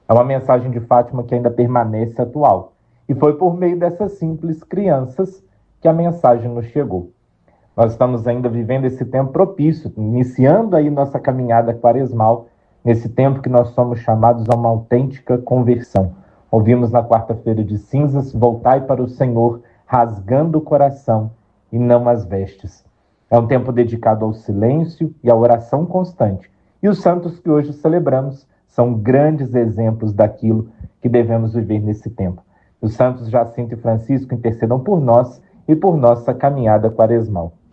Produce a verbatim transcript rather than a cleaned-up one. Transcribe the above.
É uma mensagem de Fátima que ainda permanece atual. E foi por meio dessas simples crianças que a mensagem nos chegou. Nós estamos ainda vivendo esse tempo propício, iniciando aí nossa caminhada quaresmal, nesse tempo que nós somos chamados a uma autêntica conversão. Ouvimos na quarta-feira de cinzas: voltai para o Senhor, rasgando o coração e não as vestes. É um tempo dedicado ao silêncio e à oração constante. E os santos que hoje celebramos são grandes exemplos daquilo que devemos viver nesse tempo. Os santos Jacinto e Francisco intercedam por nós e por nossa caminhada quaresmal.